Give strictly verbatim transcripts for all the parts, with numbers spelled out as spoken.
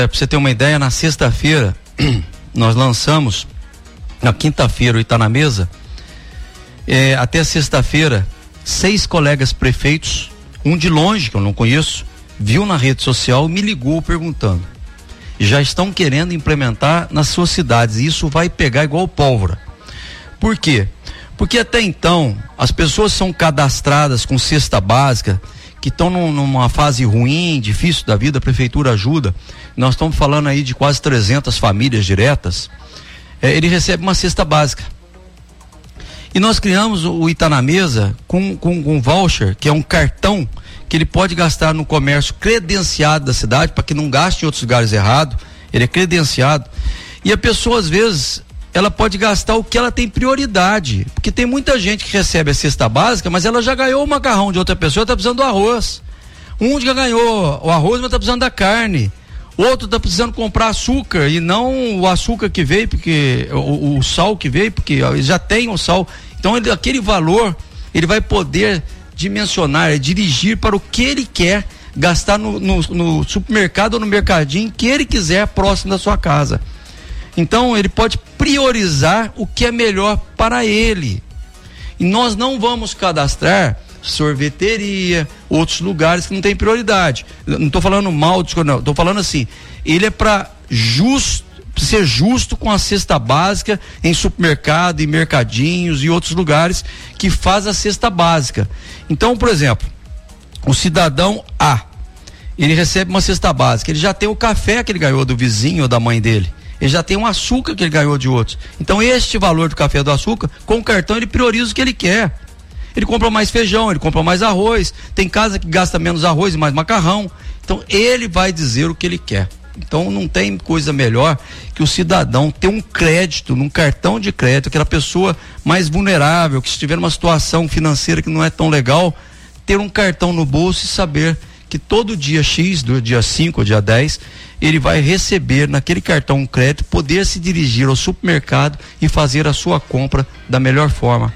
É, para você ter uma ideia, na sexta-feira nós lançamos, na quinta-feira o Ita na Mesa, é, até sexta-feira, seis colegas prefeitos, um de longe, que eu não conheço, viu na rede social e me ligou perguntando. Já estão querendo implementar nas suas cidades, e isso vai pegar igual pólvora. Por quê? Porque até então, as pessoas são cadastradas com cesta básica, que estão num, numa fase ruim, difícil da vida, a prefeitura ajuda. Nós estamos falando aí de quase trezentas famílias diretas. É, ele recebe uma cesta básica. E nós criamos o Ita na Mesa com, com, com um voucher, que é um cartão que ele pode gastar no comércio credenciado da cidade, para que não gaste em outros lugares errados. Ele é credenciado. E a pessoa, às vezes, ela pode gastar o que ela tem prioridade, porque tem muita gente que recebe a cesta básica, mas ela já ganhou o macarrão de outra pessoa, está precisando do arroz. Um já ganhou o arroz, mas está precisando da carne. Outro está precisando comprar açúcar, e não o açúcar que veio, porque o, o sal que veio, porque ó, já tem o sal. Então ele, aquele valor, ele vai poder dimensionar, dirigir para o que ele quer gastar no, no, no supermercado ou no mercadinho que ele quiser, próximo da sua casa. Então ele pode priorizar o que é melhor para ele. E nós não vamos cadastrar sorveteria, outros lugares que não tem prioridade. Não estou falando mal, não. Estou falando assim, ele é para justo, ser justo com a cesta básica em supermercado, em mercadinhos e outros lugares que faz a cesta básica. Então, por exemplo, o cidadão A, ele recebe uma cesta básica, ele já tem o café que ele ganhou do vizinho ou da mãe dele. Ele já tem um açúcar que ele ganhou de outros. Então, este valor do café do açúcar, com o cartão, ele prioriza o que ele quer. Ele compra mais feijão, ele compra mais arroz. Tem casa que gasta menos arroz e mais macarrão. Então, ele vai dizer o que ele quer. Então, não tem coisa melhor que o cidadão ter um crédito, num cartão de crédito, aquela pessoa mais vulnerável, que estiver numa situação financeira que não é tão legal, ter um cartão no bolso e saber que todo dia X, do dia cinco ou dia dez, ele vai receber naquele cartão crédito, poder se dirigir ao supermercado e fazer a sua compra da melhor forma.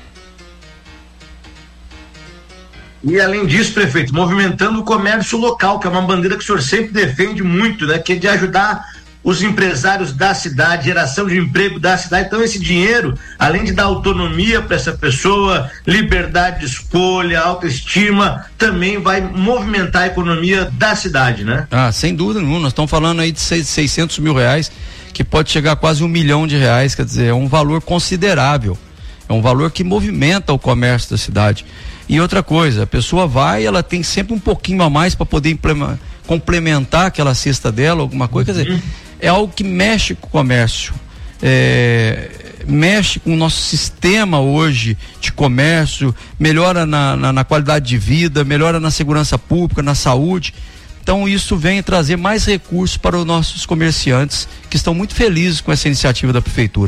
E além disso, prefeito, movimentando o comércio local, que é uma bandeira que o senhor sempre defende muito, né? Que é de ajudar os empresários da cidade, geração de emprego da cidade. Então esse dinheiro, além de dar autonomia para essa pessoa, liberdade de escolha, autoestima, também vai movimentar a economia da cidade, né? Ah, sem dúvida nenhuma. Nós estamos falando aí de seiscentos mil reais, que pode chegar a quase um milhão de reais, quer dizer, é um valor considerável. É um valor que movimenta o comércio da cidade. E outra coisa, a pessoa vai, ela tem sempre um pouquinho a mais para poder complementar aquela cesta dela, alguma coisa, uhum. Quer dizer, é algo que mexe com o comércio, é, mexe com o nosso sistema hoje de comércio, melhora na, na, na qualidade de vida, melhora na segurança pública, na saúde. Então isso vem trazer mais recursos para os nossos comerciantes, que estão muito felizes com essa iniciativa da prefeitura.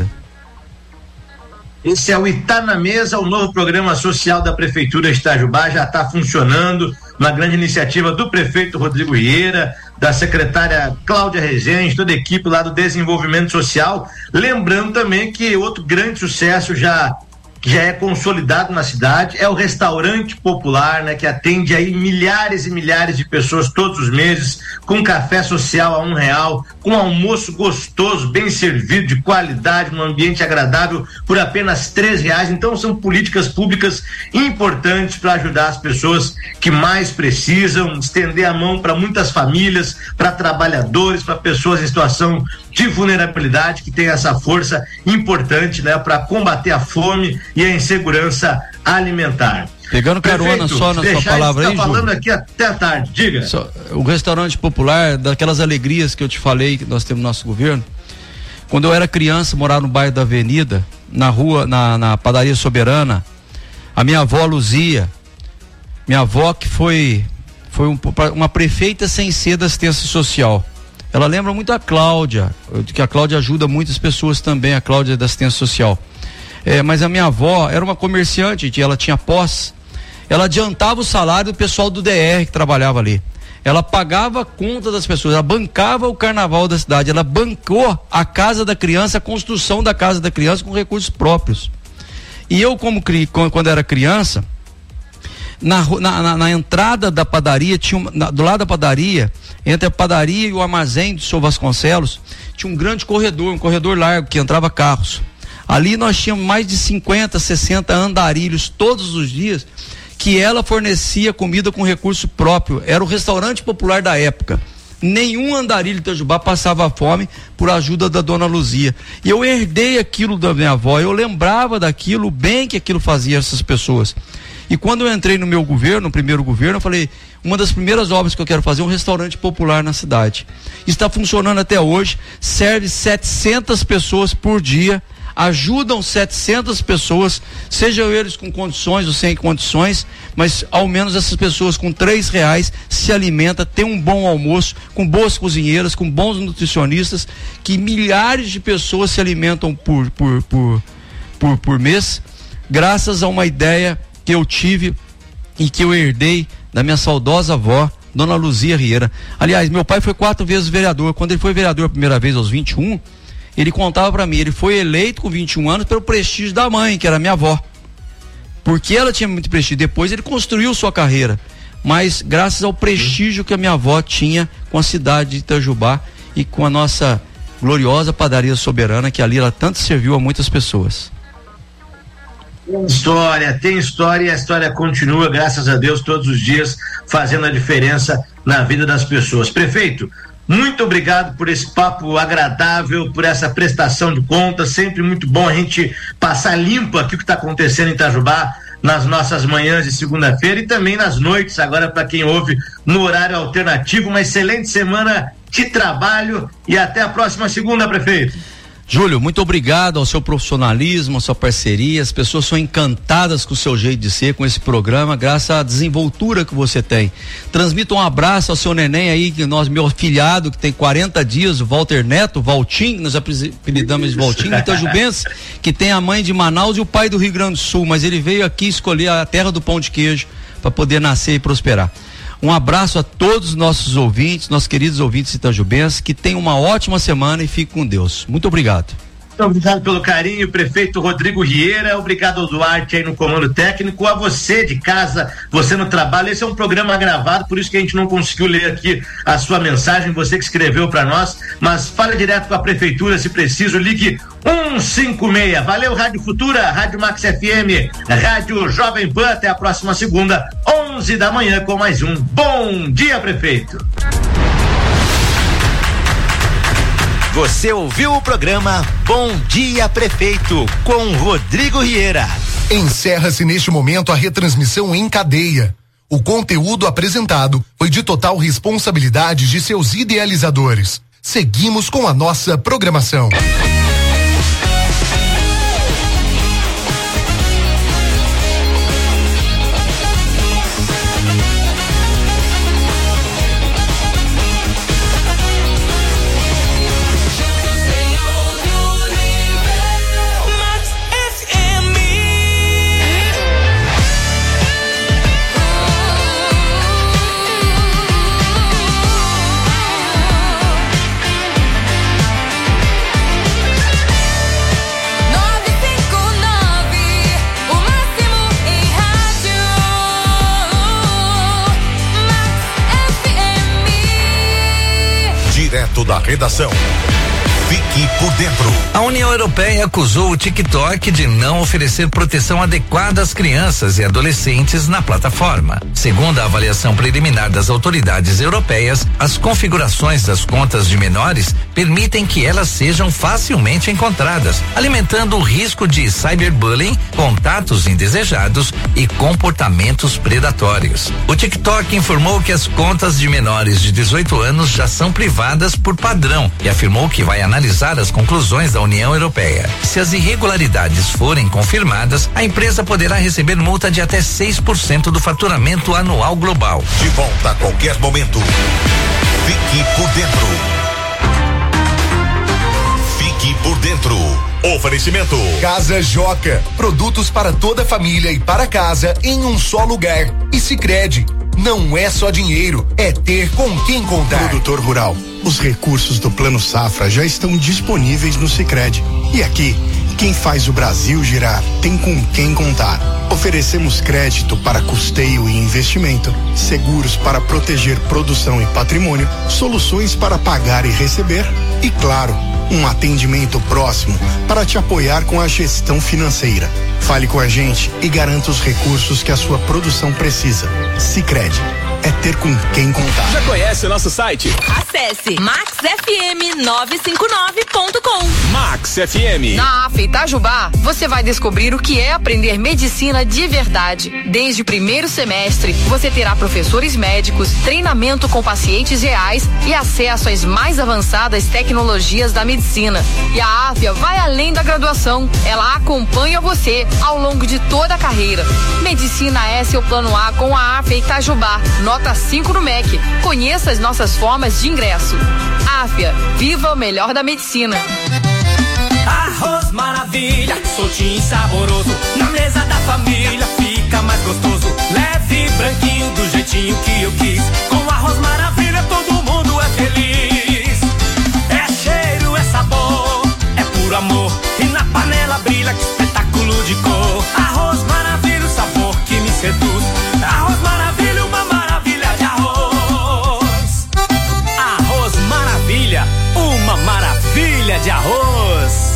Esse é o Ita na Mesa, o novo programa social da Prefeitura de Itajubá, já está funcionando, uma grande iniciativa do prefeito Rodrigo Vieira, da secretária Cláudia Rezende, toda a equipe lá do Desenvolvimento Social. Lembrando também que outro grande sucesso já que já é consolidado na cidade é o Restaurante Popular, né, que atende aí milhares e milhares de pessoas todos os meses, com café social a um real, com almoço gostoso, bem servido, de qualidade, num ambiente agradável, por apenas três reais. Então são políticas públicas importantes para ajudar as pessoas que mais precisam, estender a mão para muitas famílias, para trabalhadores, para pessoas em situação de vulnerabilidade, que tem essa força importante, né, para combater a fome e a insegurança alimentar. Pegando carona Prefeito, só na sua palavra aí, Júlio. Falando aqui até a tarde, diga. Só, o Restaurante Popular, daquelas alegrias que eu te falei que nós temos no nosso governo. Quando eu era criança, morava no bairro da Avenida, na rua, na, na padaria Soberana, a minha avó Luzia, minha avó que foi, foi um, uma prefeita sem ser da assistência social. Ela lembra muito a Cláudia, que a Cláudia ajuda muitas pessoas também, a Cláudia da assistência social. É, mas a minha avó era uma comerciante, ela tinha pós, ela adiantava o salário do pessoal do D R que trabalhava ali. Ela pagava a conta das pessoas, ela bancava o carnaval da cidade, ela bancou a casa da criança, a construção da casa da criança com recursos próprios. E eu, como quando era criança, Na, na, na, na entrada da padaria, tinha uma, na, do lado da padaria, entre a padaria e o armazém do senhor Vasconcelos, tinha um grande corredor, um corredor largo que entrava carros. Ali nós tínhamos mais de cinquenta, sessenta andarilhos todos os dias, que ela fornecia comida com recurso próprio. Era o restaurante popular da época. Nenhum andarilho de Itajubá passava fome por ajuda da dona Luzia. E eu herdei aquilo da minha avó, eu lembrava daquilo, o bem que aquilo fazia a essas pessoas. E quando eu entrei no meu governo, no primeiro governo, eu falei, uma das primeiras obras que eu quero fazer é um restaurante popular na cidade. Está funcionando até hoje, serve setecentas pessoas por dia, ajudam setecentas pessoas, sejam eles com condições ou sem condições, mas ao menos essas pessoas com três reais se alimentam, tem um bom almoço, com boas cozinheiras, com bons nutricionistas, que milhares de pessoas se alimentam por, por, por, por, por mês, graças a uma ideia que eu tive e que eu herdei da minha saudosa avó, dona Luzia Rieira. Aliás, meu pai foi quatro vezes vereador. Quando ele foi vereador a primeira vez aos vinte e um, ele contava para mim, ele foi eleito com vinte e um anos pelo prestígio da mãe, que era minha avó. Porque ela tinha muito prestígio. Depois ele construiu sua carreira, mas graças ao prestígio que a minha avó tinha com a cidade de Itajubá e com a nossa gloriosa padaria Soberana, que ali ela tanto serviu a muitas pessoas. Tem história, tem história e a história continua, graças a Deus, todos os dias fazendo a diferença na vida das pessoas. Prefeito, muito obrigado por esse papo agradável, por essa prestação de contas, sempre muito bom a gente passar limpo aqui o que está acontecendo em Itajubá nas nossas manhãs de segunda-feira e também nas noites, agora para quem ouve no horário alternativo. Uma excelente semana de trabalho e até a próxima segunda, prefeito. Júlio, muito obrigado ao seu profissionalismo, à sua parceria. As pessoas são encantadas com o seu jeito de ser, com esse programa, graças à desenvoltura que você tem. Transmita um abraço ao seu neném aí, que nós, meu afilhado, que tem quarenta dias, o Walter Neto, Valtim, nós apelidamos de Valtim, itajubense, que tem a mãe de Manaus e o pai do Rio Grande do Sul, mas ele veio aqui escolher a terra do pão de queijo para poder nascer e prosperar. Um abraço a todos os nossos ouvintes, nossos queridos ouvintes itajubenses, que tenham uma ótima semana e fiquem com Deus. Muito obrigado. Muito obrigado pelo carinho, prefeito Rodrigo Rieira. Obrigado ao Duarte aí no comando técnico, a você de casa, você no trabalho. Esse é um programa gravado, por isso que a gente não conseguiu ler aqui a sua mensagem, você que escreveu para nós, mas fale direto com a prefeitura, se preciso, ligue um cinco seis. Valeu, Rádio Futura, Rádio Max F M, Rádio Jovem Pan. Até a próxima segunda, onze da manhã, com mais um Bom Dia, Prefeito. Você ouviu o programa Bom Dia Prefeito, com Rodrigo Rieira. Encerra-se neste momento a retransmissão em cadeia. O conteúdo apresentado foi de total responsabilidade de seus idealizadores. Seguimos com a nossa programação. Da redação. Fique por dentro. A União Europeia acusou o TikTok de não oferecer proteção adequada às crianças e adolescentes na plataforma. Segundo a avaliação preliminar das autoridades europeias, as configurações das contas de menores permitem que elas sejam facilmente encontradas, alimentando o risco de cyberbullying, contatos indesejados e comportamentos predatórios. O TikTok informou que as contas de menores de dezoito anos já são privadas por padrão e afirmou que vai analisar analisar as conclusões da União Europeia. Se as irregularidades forem confirmadas, a empresa poderá receber multa de até seis por cento do faturamento anual global. De volta a qualquer momento. Fique por dentro. Fique por dentro. Oferecimento Casa Joca, produtos para toda a família e para casa em um só lugar. E Sicredi, não é só dinheiro, é ter com quem contar. Produtor rural, os recursos do Plano Safra já estão disponíveis no Sicredi. E aqui Quem faz o Brasil girar tem com quem contar. Oferecemos crédito para custeio e investimento, seguros para proteger produção e patrimônio, soluções para pagar e receber e, claro, um atendimento próximo para te apoiar com a gestão financeira. Fale com a gente e garanta os recursos que a sua produção precisa. Sicredi, é ter com quem contar. Já conhece o nosso site? Acesse max f m nove cinco nove ponto com. Max F M. Na A F Itajubá, você vai descobrir o que é aprender medicina de verdade. Desde o primeiro semestre, você terá professores médicos, treinamento com pacientes reais e acesso às mais avançadas tecnologias da medicina. E a Áfia vai além da graduação. Ela acompanha você ao longo de toda a carreira. Medicina é seu plano A com a Áfia Itajubá. Nota cinco no M E C. Conheça as nossas formas de ingresso. Áfia, viva o melhor da medicina. Arroz maravilha, soltinho e saboroso. Na mesa da família fica mais gostoso. Leve, branquinho, do jeitinho que eu quis. Com arroz maravilha todo mundo é feliz. É cheiro, é sabor, é puro amor. E na panela brilha, que espetáculo de cor. Arroz maravilha, o sabor que me seduz. Arroz maravilha, uma maravilha de arroz. Arroz maravilha, uma maravilha de arroz.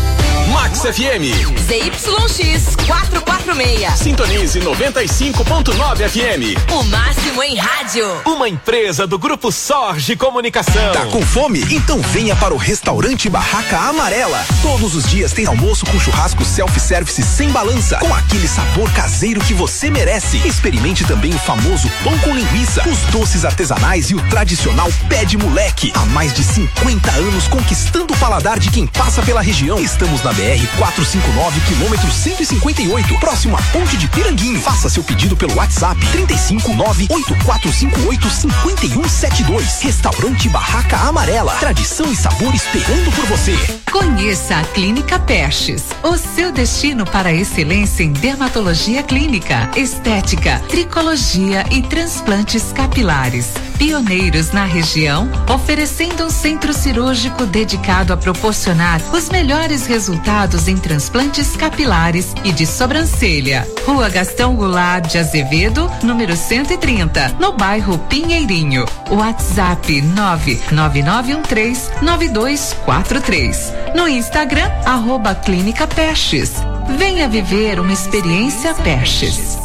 Max F M. Z Y X quatrocentos e quarenta e seis. Sintonize noventa e cinco ponto nove F M. O máximo em rádio. Uma empresa do Grupo Sorge Comunicação. Tá com fome? Então venha para o restaurante Barraca Amarela. Todos os dias tem almoço com churrasco self-service sem balança, com aquele sabor caseiro que você merece. Experimente também o famoso pão com linguiça, os doces artesanais e o tradicional pé de moleque. Há mais de cinquenta anos conquistando o paladar de quem passa pela região. Estamos na B R quatrocentos e cinquenta e nove, quilômetro cento e cinquenta e oito, próximo à Ponte de Piranguinho. Faça seu pedido pelo WhatsApp trinta e cinco, nove oito quatro cinco oito, cinco um sete dois. Restaurante Barraca Amarela. Tradição e sabor esperando por você. Conheça a Clínica Perches, o seu destino para a excelência em dermatologia clínica, estética, tricologia e transplantes capilares. Pioneiros na região, oferecendo um centro cirúrgico dedicado a proporcionar os melhores resultados em transplantes capilares e de sobrancelha. Rua Gastão Goulart de Azevedo, número cento e trinta, no bairro Pinheirinho. WhatsApp nove nove nove um três nove dois quatro três. No Instagram, arroba Clínica Perches. Venha viver uma experiência Perches.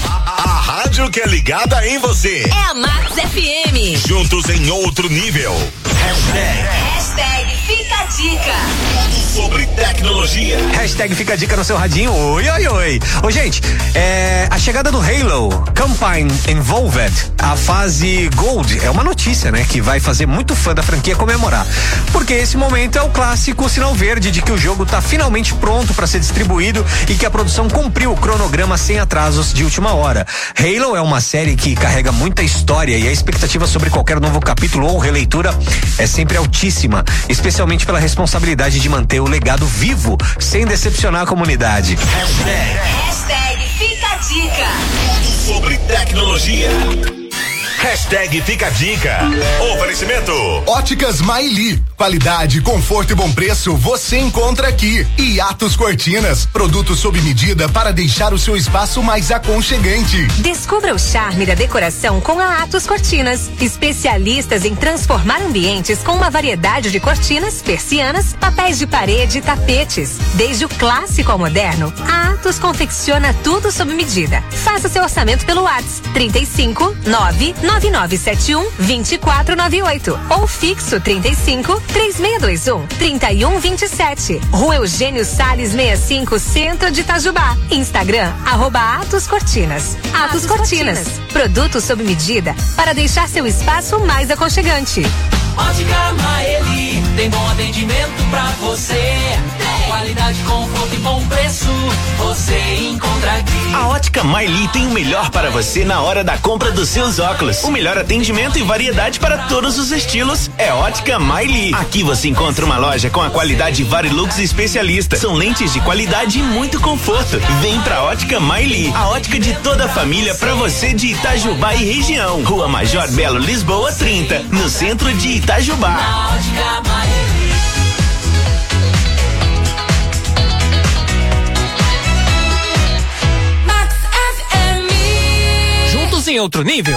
A rádio que é ligada em você. É a Max F M. Juntos em outro nível. Hashtag. Hashtag Fica a Dica. Sobre tecnologia. Hashtag Fica a Dica no seu radinho. Oi, oi, oi. Ô, gente, é, a chegada do Halo Campaign Involved, a fase Gold, é uma notícia, né? Que vai fazer muito fã da franquia comemorar. Porque esse momento é o clássico sinal verde de que o jogo tá finalmente pronto para ser distribuído e que a produção cumpriu o cronograma sem atrasos de última hora. Halo é uma série que carrega muita história e a expectativa sobre qualquer novo capítulo ou releitura é sempre altíssima, especialmente pela responsabilidade de manter o legado vivo, sem decepcionar a comunidade. Hashtag. Hashtag Fica a Dica. Sobre tecnologia. Hashtag Fica a Dica. Oferecimento. Óticas Maili. Qualidade, conforto e bom preço você encontra aqui. E Atos Cortinas. Produtos sob medida para deixar o seu espaço mais aconchegante. Descubra o charme da decoração com a Atos Cortinas. Especialistas em transformar ambientes com uma variedade de cortinas, persianas, papéis de parede e tapetes. Desde o clássico ao moderno, a Atos confecciona tudo sob medida. Faça seu orçamento pelo WhatsApp trinta e cinco, nove nove nove sete um, dois quatro nove oito ou fixo trinta e cinco, três seis dois um, trinta e um vinte e sete. Rua Eugênio Salles sessenta e cinco, Centro de Itajubá. Instagram, arroba Atos Cortinas. Atos, Atos Cortinas. Cortinas. Produtos sob medida para deixar seu espaço mais aconchegante. Ótica Maeli, tem bom atendimento pra você. Qualidade, conforto e bom preço, você encontra aqui. A Ótica Maeli tem o melhor para você na hora da compra dos seus óculos. O melhor atendimento e variedade para todos os estilos é Ótica Maeli. Aqui você encontra uma loja com a qualidade Varilux especialista. São lentes de qualidade e muito conforto. Vem pra Ótica Maeli, a ótica de toda a família pra você de Itajubá e região. Rua Major Belo, Lisboa, trinta, no centro de Itajubá. Na Ótica Maeli. em outro nível.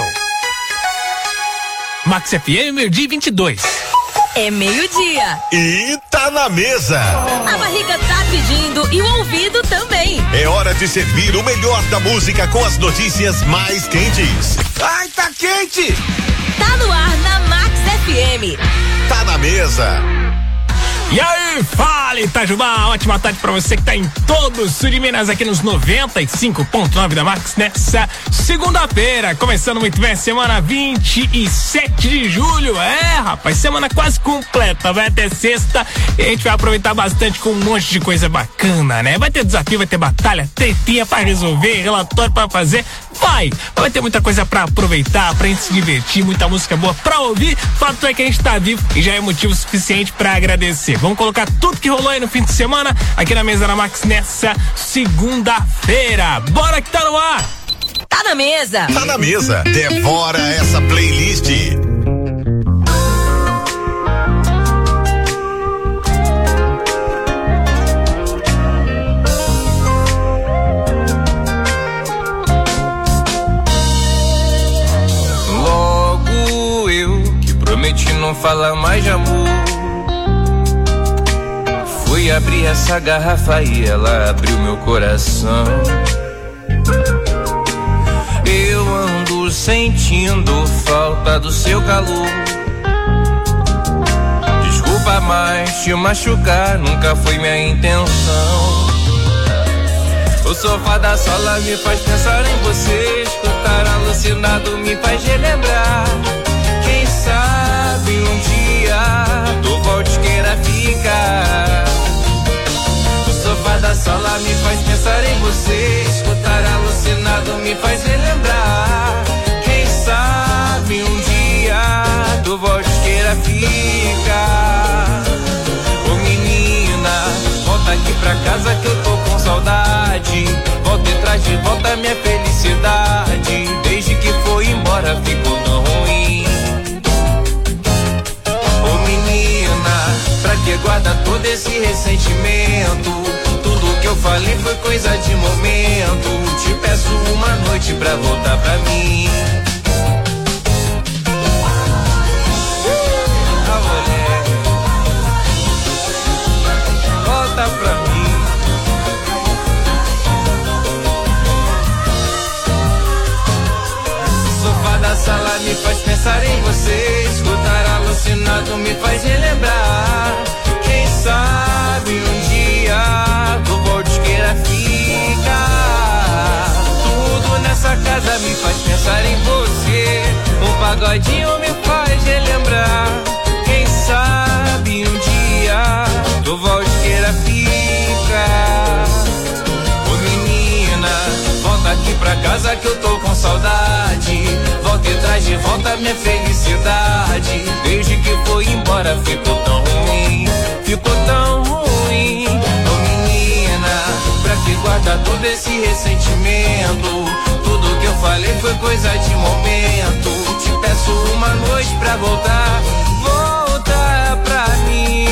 Max F M, meio-dia vinte e dois. É meio-dia. E tá na mesa. A barriga tá pedindo e o ouvido também. É hora de servir o melhor da música com as notícias mais quentes. Ai, tá quente! Tá no ar na Max F M. Tá na mesa. E aí, fala Itajubá, ótima tarde pra você que tá em todo o sul de Minas, aqui nos noventa e cinco ponto nove da Max, nessa segunda-feira, começando muito bem a semana vinte e sete de julho, é rapaz, semana quase completa, vai até sexta e a gente vai aproveitar bastante com um monte de coisa bacana, né? Vai ter desafio, vai ter batalha, tretinha pra resolver, relatório pra fazer, vai, vai ter muita coisa pra aproveitar, pra gente se divertir, muita música boa pra ouvir, fato é que a gente tá vivo e já é motivo suficiente pra agradecer. Vamos colocar tudo que rolou aí no fim de semana aqui na mesa da Max nessa segunda-feira. Bora que tá no ar! Tá na mesa! Tá na mesa. Devora essa playlist. Logo eu que prometi não falar mais de amor, fui abrir essa garrafa e ela abriu meu coração. Eu ando sentindo falta do seu calor. Desculpa, mas te machucar nunca foi minha intenção. O sofá da sala me faz pensar em você. Escutar alucinado me faz relembrar. Quem sabe um dia tu volte queira ficar. O sofá da sala me faz pensar em você. Escutar alucinado me faz relembrar. Quem sabe um dia tu volte queira ficar. Ô menina, volta aqui pra casa que eu tô com saudade. Volta e traz de volta minha felicidade. Desde que foi embora ficou tão ruim. Ô menina, pra que guarda todo esse ressentimento? Tudo que eu falei foi coisa de momento. Te peço uma noite pra voltar pra mim. Ah, mulher, volta pra mim. O sofá da sala me faz pensar em você. Escutar alucinado me faz relembrar. Quem sabe um dia tu volte queira ficar. Tudo nessa casa me faz pensar em você. Um pagodinho me faz relembrar. Quem sabe um dia tu volte queira ficar. Ô menina, volta aqui pra casa que eu tô com saudade. Volta e traz de volta minha felicidade. Desde que foi embora ficou tão ruim. Ficou tão ruim. Ô menina, pra que guarda todo esse ressentimento? Tudo que eu falei foi coisa de momento. Te peço uma noite pra voltar. Volta pra mim.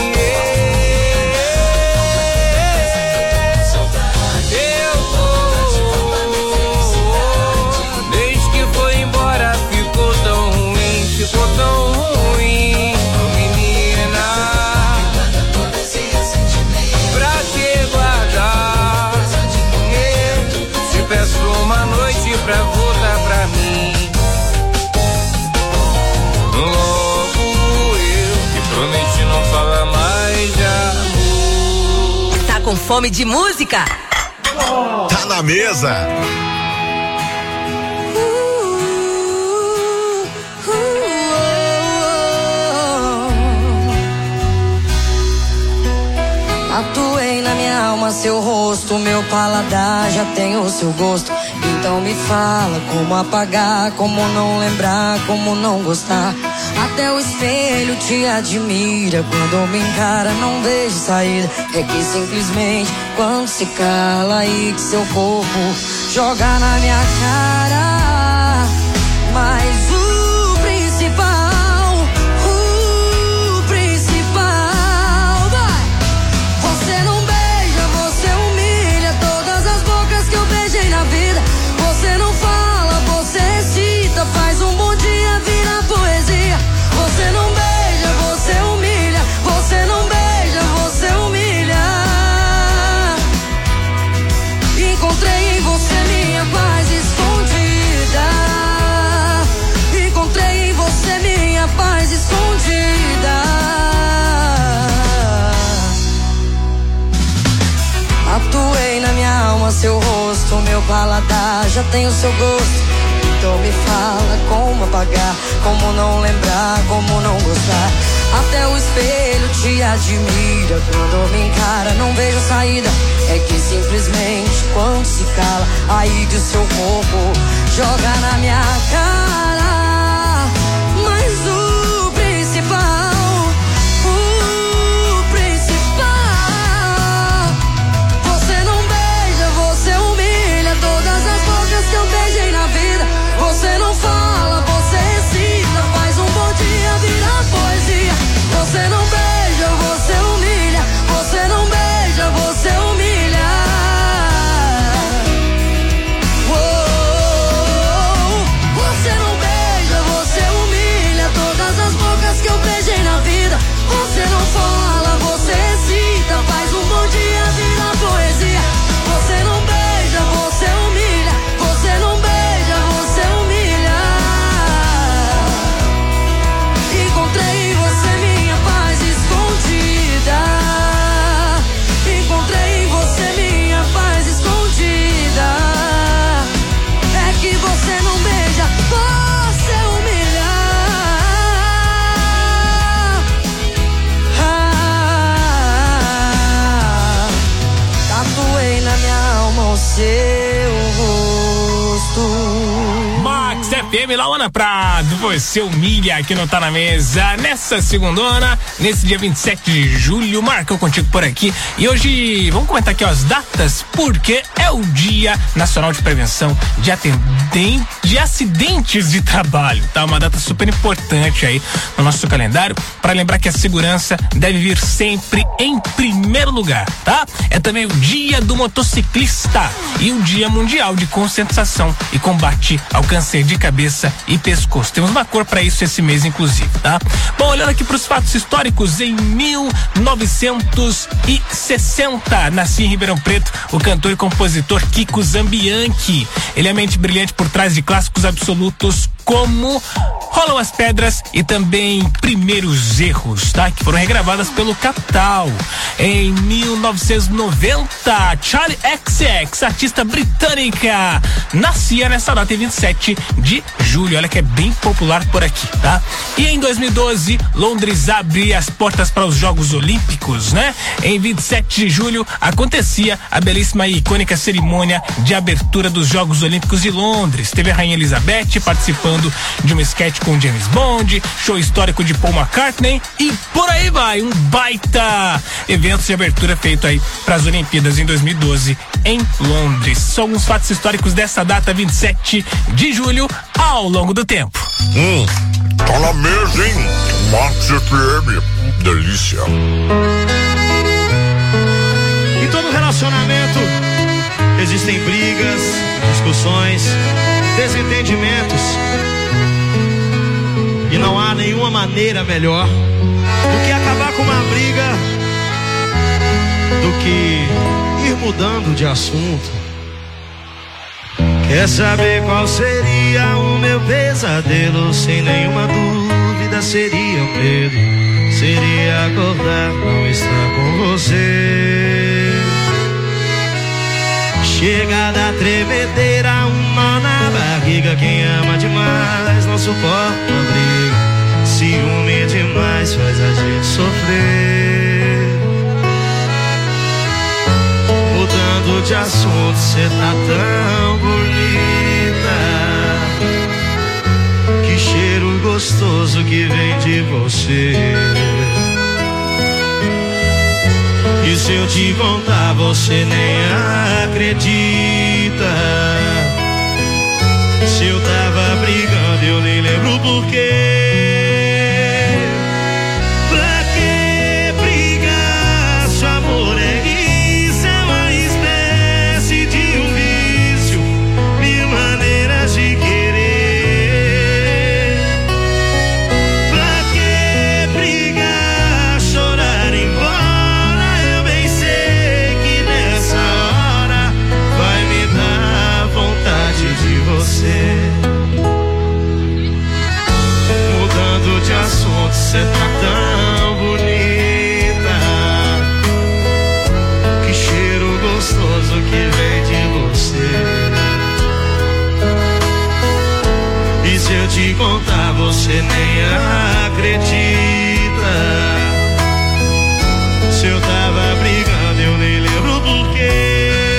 Eu tô. Desde que foi embora ficou tão ruim. Ficou tão ruim. Ô menina, pra que guardar? Te peço uma noite pra voltar pra mim. Logo eu que prometi não falar mais de amor. Tá com fome de música? Tá na mesa. Tatuei na minha alma seu rosto, meu paladar já tem o seu gosto. Então me fala como apagar, como não lembrar, como não gostar. Até o espelho te admira, quando me encara não vejo saída. É que simplesmente quando se cala aí que seu corpo joga na minha cara. Mas o principal, o principal, vai. Você não beija, você humilha todas as bocas que eu beijei na vida. Você não fala, você excita meu paladar já tem o seu gosto. Então me fala como apagar, como não lembrar, como não gostar. Até o espelho te admira, quando me encara não vejo saída. É que simplesmente quando se cala, aí de seu corpo joga na minha cara. Mas o principal, o principal, você não beija, você humilha todas as bocas que eu beijei na vida. Você não fala, você recita, faz um bom dia virar poesia. Você não beija, você humilha, você não beija, você humilha. Oh, você não beija, você humilha todas as bocas que eu beijei na vida. Você não fala, você recita, faz um bom dia virar poesia. Você não beija, você humilha, você não beija, você humilha. Encontrei em você minha paz escondida. Encontrei em você minha paz escondida. É que você não beija, você humilha. Ah, tatuei na minha alma o seu rosto. Max F M, Lauana Prado, você humilha aqui não tá na mesa. Nessa segundona, nesse dia vinte e sete de julho, marcou contigo por aqui. E hoje, vamos comentar aqui ó, as datas, porque é o Dia Nacional de Prevenção de, atendem, de Acidentes de Trabalho, tá? Uma data super importante aí no nosso calendário, para lembrar que a segurança deve vir sempre em primeiro lugar, tá? É também o Dia do Motociclista e o Dia Mundial de Conscientização e Combate ao Câncer de Cabeça e Pescoço. Temos uma cor para isso esse mês, inclusive, tá? Bom, olhando aqui para os fatos históricos, em mil novecentos e sessenta, nascia em Ribeirão Preto o cantor e compositor Kiko Zambianchi. Ele é mente brilhante por trás de clássicos absolutos como Rolam as Pedras e também Primeiros Erros, tá? Que foram regravadas pelo Capital. Em mil novecentos e noventa, Charli X X, artista britânica, nascia nessa data em vinte e sete de julho. Olha que é bem popular por aqui, tá? E em dois mil e doze, Londres abre as portas para os Jogos Olímpicos, né? Em vinte e sete de julho acontecia a belíssima e icônica cerimônia de abertura dos Jogos Olímpicos de Londres. Teve a Rainha Elizabeth participando de um sketch com James Bond, show histórico de Paul McCartney e por aí vai, um baita evento de abertura feito aí para as Olimpíadas em dois mil e doze em Londres. São alguns fatos históricos dessa data, vinte e sete de julho, ao longo do tempo. Hum, tá na mesa, hein? Max F M, delícia. Em todo relacionamento existem brigas, discussões, desentendimentos. E não há nenhuma maneira melhor do que acabar com uma briga, do que ir mudando de assunto. Quer saber qual seria o meu pesadelo? Sem nenhuma dúvida seria o medo. Seria acordar, não estar com você. Chega da tremedeira, um nó na barriga. Quem ama demais não suporta a briga. Ciúme demais faz a gente sofrer. Mudando de assunto, cê tá tão bonita. Que cheiro gostoso que vem de você. E se eu te contar, você nem acredita. Se eu tava brigando, eu nem lembro porquê. Pra que brigar? Se amor é isso, é uma espécie de um vício, mil maneiras de querer. Pra que brigar? Chorar embora? Eu bem sei que nessa hora vai me dar vontade de você. acredita. Se eu tava brigando, eu nem lembro por quê.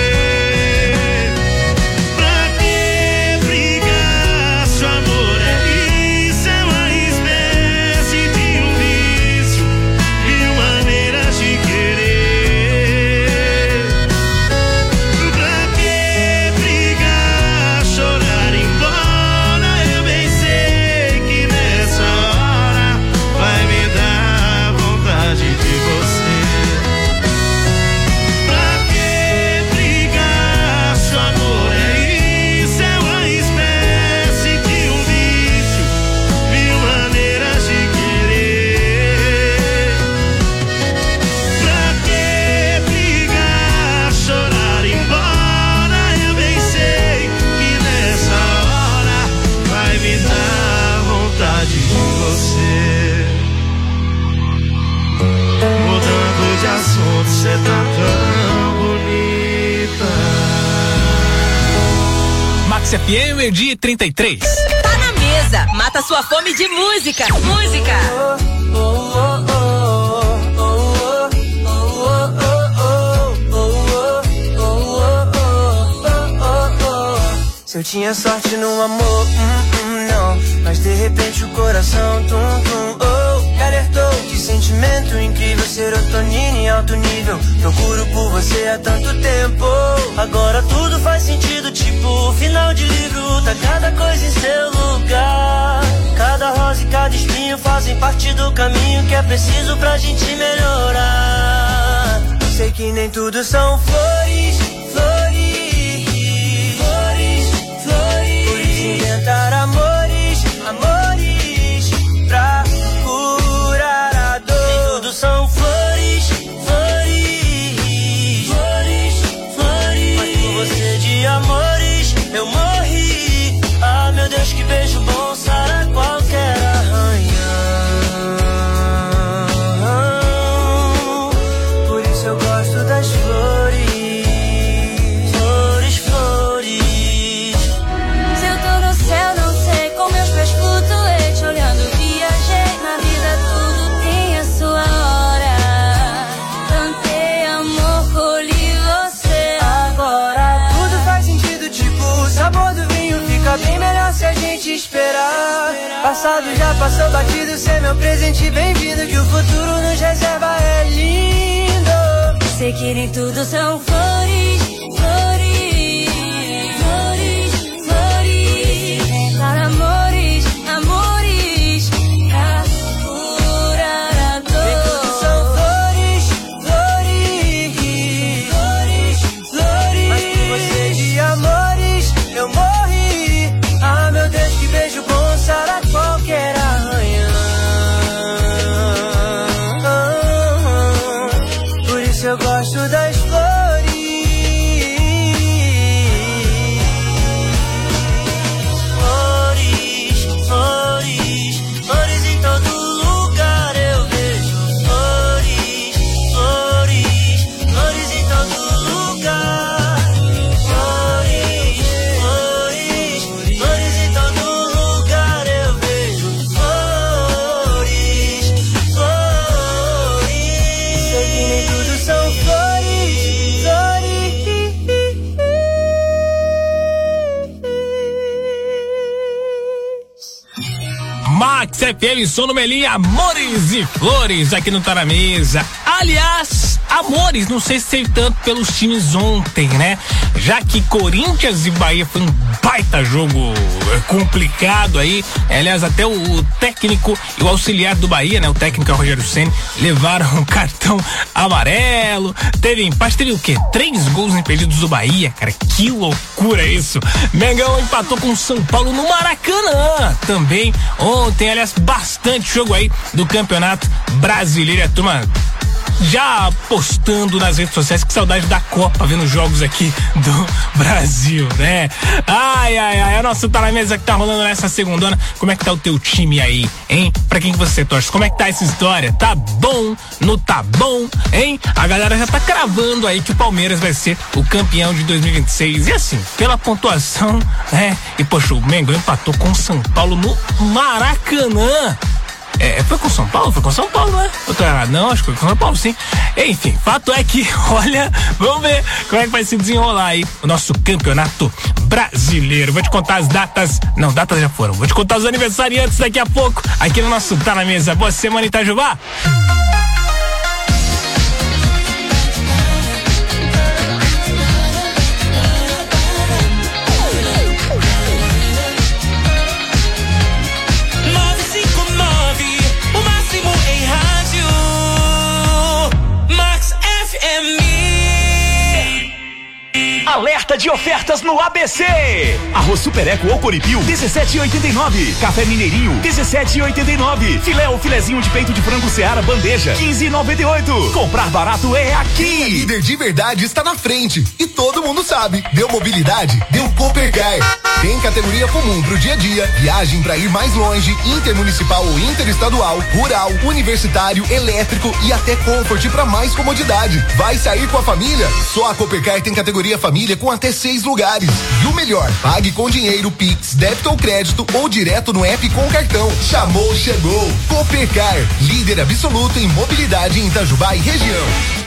Você tá tão bonita. Max F M, meio-dia e trinta e três. Tá na mesa, mata sua fome de música. Música. Se eu tinha sorte no amor, hum, hum, não. Mas de repente o coração, tum, tum, oh, me alertou. Que sentimento incrível, serotonina em alto nível. Procuro por você há tanto tempo. Agora tudo faz sentido, tipo final de livro. Tá cada coisa em seu lugar. Cada rosa e cada espinho fazem parte do caminho que é preciso pra gente melhorar. Sei que nem tudo são flores, flores. Inventar amores, amores pra curar a dor. Nem tudo são flores, flores, flores, flores. Mas por você de amores eu morri. Ah, meu Deus, que beijo bom sara qualquer arranhão. Por isso eu gosto das flores. Bem melhor se a gente esperar. Passado já passou batido, cê é meu presente bem-vindo. Que o futuro nos reserva é lindo. Sei que nem tudo são flores, flores, flores, flores. Inventar amores, amores pra curar a dor. Nem tudo são flores, flores, flores, flores. Mas por você de amores eu morro. Ah, meu Deus, que beijo bom sara qualquer arranhão. Por isso eu gosto das flores. Flores, flores, flores em todo lugar eu vejo. Flores, flores, flores em todo lugar. Flores, flores, flores em todo lugar eu vejo. Flores, flores. Sei que nem tudo são flores, flores. Max F M, Sono Melim, amores e flores aqui no Tá na Mesa. Aliás, amores, não sei se teve tanto pelos times ontem, né? Já que Corinthians e Bahia foi um baita jogo complicado aí. Aliás, até o, o técnico e o auxiliar do Bahia, né? O técnico é o Rogério Ceni, levaram um cartão amarelo. Teve empate, teve o quê? Três gols impedidos do Bahia, cara. Que loucura isso. Mengão empatou com o São Paulo no Maracanã também ontem. Aliás, bastante jogo aí do Campeonato Brasileiro. A turma já postando nas redes sociais, que saudade da Copa, vendo jogos aqui do Brasil, né? Ai, ai, ai, é nosso Tá na Mesa que tá rolando nessa segundona. Como é que tá o teu time aí, hein? Pra quem que você torce? Como é que tá essa história? Tá bom? Não tá bom, hein? A galera já tá cravando aí que o Palmeiras vai ser o campeão de dois mil e vinte e seis. E assim, pela pontuação, né? E poxa, o Mengão empatou com o São Paulo no Maracanã. É, foi com São Paulo? Foi com São Paulo, né? Eu tô errado, não, acho que foi com São Paulo, sim. Enfim, fato é que, olha, vamos ver como é que vai se desenrolar aí o nosso campeonato brasileiro. Vou te contar as datas, não, datas já foram. Vou te contar os aniversariantes daqui a pouco, aqui no nosso Tá na Mesa. Boa semana, Itajubá! Alerta de ofertas no A B C. Arroz Super Eco ou Coripil, dezessete e oitenta e nove. Café Mineirinho, dezessete e oitenta e nove. Filé ou filezinho de peito de frango Seara Bandeja, quinze e noventa e oito. Comprar barato é aqui. Quem é líder de verdade está na frente e todo mundo sabe. Deu mobilidade, deu Coopercar. Tem categoria comum pro dia a dia, viagem para ir mais longe, intermunicipal ou interestadual, rural, universitário, elétrico e até Comfort para mais comodidade. Vai sair com a família? Só a Coopercar tem categoria família com até seis lugares. E o melhor, pague com dinheiro, Pix, débito ou crédito ou direto no app com cartão. Chamou, chegou. Coopercar, líder absoluto em mobilidade em Itajubá e região.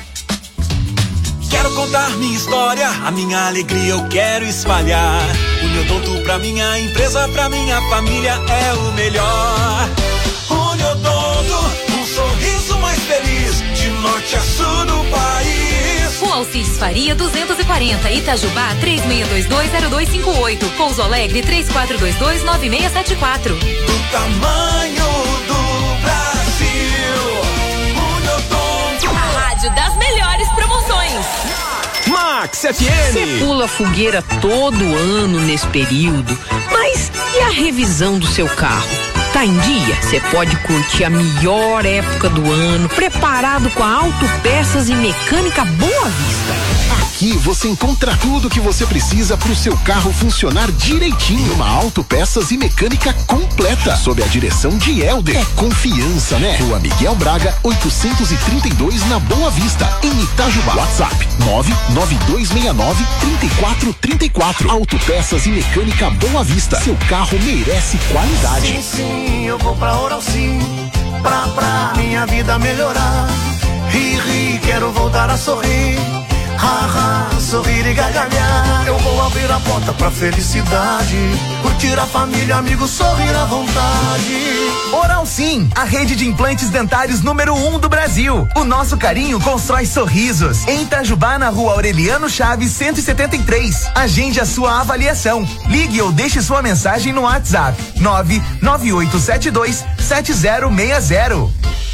Quero contar minha história, a minha alegria eu quero espalhar. Uniodonto pra minha empresa, pra minha família é o melhor. Uniodonto, um sorriso mais feliz, de norte a sul do país. O Alcides Faria duzentos e quarenta, Itajubá três seis dois dois zero dois cinco oito, Pouso Alegre três quatro dois dois nove seis sete quatro. Do tamanho do Brasil, Uniodonto. A rádio das melhores promoções. Max F M. Você pula fogueira todo ano nesse período, mas e a revisão do seu carro? Tá em dia? Você pode curtir a melhor época do ano, preparado com a Autopeças e Mecânica Boa Vista. Aqui você encontra tudo que você precisa para o seu carro funcionar direitinho. Uma Autopeças e Mecânica completa, sob a direção de Helder. É confiança, né? Rua Miguel Braga, oitocentos e trinta e dois, na Boa Vista, em Itajubá. WhatsApp nove nove dois seis nove três quatro três quatro. Autopeças e Mecânica Boa Vista. Seu carro merece qualidade. Sim, sim, eu vou pra Oral Sim, pra, pra minha vida melhorar. Ri, ri, quero voltar a sorrir. Ha, ha, sorrir e gargalhar. Eu vou abrir a porta pra felicidade, curtir a família, amigos, sorrir à vontade. Oral Sim, a rede de implantes dentários número um do Brasil. O nosso carinho constrói sorrisos. Em Itajubá, na Rua Aureliano Chaves, cento e setenta e três. Agende a sua avaliação. Ligue ou deixe sua mensagem no WhatsApp nove nove oito sete dois sete zero seis zero.